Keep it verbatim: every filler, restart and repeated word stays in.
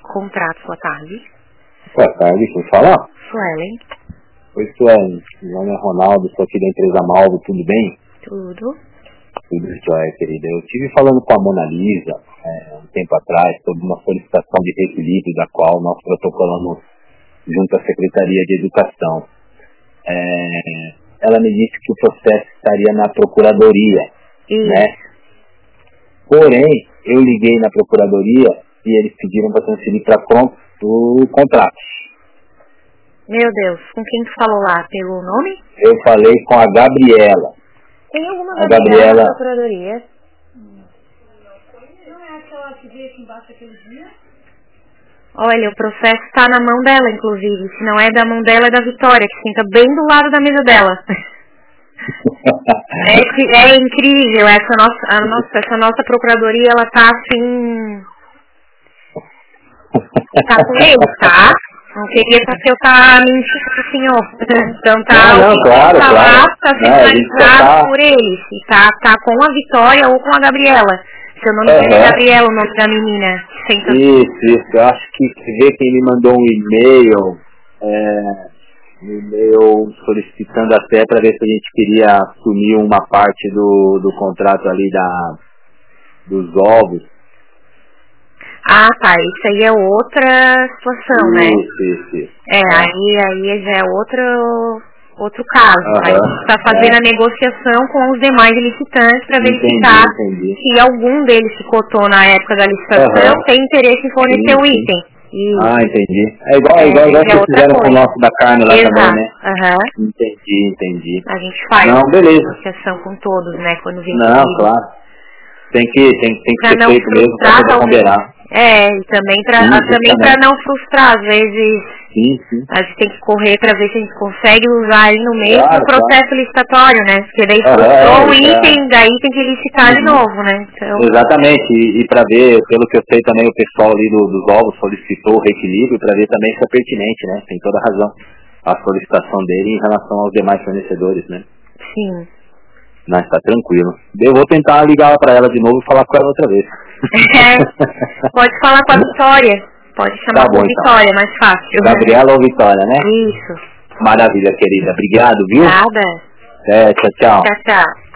contrato. Boa tarde. Boa tarde, quem fala? Suelen. Oi, Suelen. Meu nome é Ronaldo, estou aqui da empresa Malvo, tudo bem? Tudo. Tudo jóia, querida. Eu estive falando com a Mona Lisa, é, um tempo atrás, sobre uma solicitação de reequilíbrio da qual nós protocolamos junto à Secretaria de Educação. É, ela me disse que o processo estaria na Procuradoria, Isso. né? Porém, eu liguei na Procuradoria e eles pediram para transferir para o contrato. Meu Deus, com quem tu falou lá? Pelo nome? Eu falei com a Gabriela. Tem alguma A Gabriela, Gabriela... na Procuradoria? Não é aquela que veio aqui embaixo aquele dia? Olha, o processo está na mão dela, inclusive. Se não é da mão dela, é da Vitória, que fica bem do lado da mesa dela. é, é incrível, essa nossa, a nossa, essa nossa procuradoria, ela tá assim... Tá com eles, tá? Não queria que eu tá mentindo pro senhor. Então tá, não, não, o que claro, tá claro. lá, tá Não, centralizado tá... por eles. E tá, tá com a Vitória ou com a Gabriela. Seu nome uhum. é Gabriela, o nome da menina. Senta... Isso, isso. Eu acho que ver quem me mandou um e-mail, é, um e-mail solicitando até para ver se a gente queria assumir uma parte do, do contrato ali da, dos ovos. Ah, tá. Isso aí é outra situação, isso, né? Isso, isso, isso. É, é, aí, aí já é outro, outro caso. Uhum. Aí você está fazendo é. a negociação com os demais licitantes para verificar entendi. se algum deles que cotou na época da licitação uhum. tem interesse em fornecer o item. E... Ah, entendi. É igual, é, igual, igual é que fizeram com o nosso da carne lá Exato. também, né? Uhum. Entendi, entendi. A gente faz Não, beleza. negociação com todos, né? Quando vem Não, comigo. claro. Tem que, tem, tem que pra ser feito mesmo para poder combinar. É, e também para também para não frustrar, às vezes sim, sim. a gente tem que correr para ver se a gente consegue usar aí no meio claro, do processo claro. licitatório, né? Porque daí uhum, frustrou o é, item, é. daí tem que licitar uhum. de novo, né? Então... Exatamente, e, e para ver, pelo que eu sei também, o pessoal ali do, dos ovos solicitou o reequilíbrio para ver também se é pertinente, né? Tem toda a razão a solicitação dele em relação aos demais fornecedores, né? Sim. Mas tá tranquilo. Eu vou tentar ligar para ela de novo e falar com ela outra vez. É, pode falar com a Vitória. Pode chamar tá bom, com Vitória, então. Mais fácil. Gabriela ou Vitória, né? Isso. Maravilha, querida. Obrigado, viu? Nada. É, tchau, tchau. Tchau, tchau.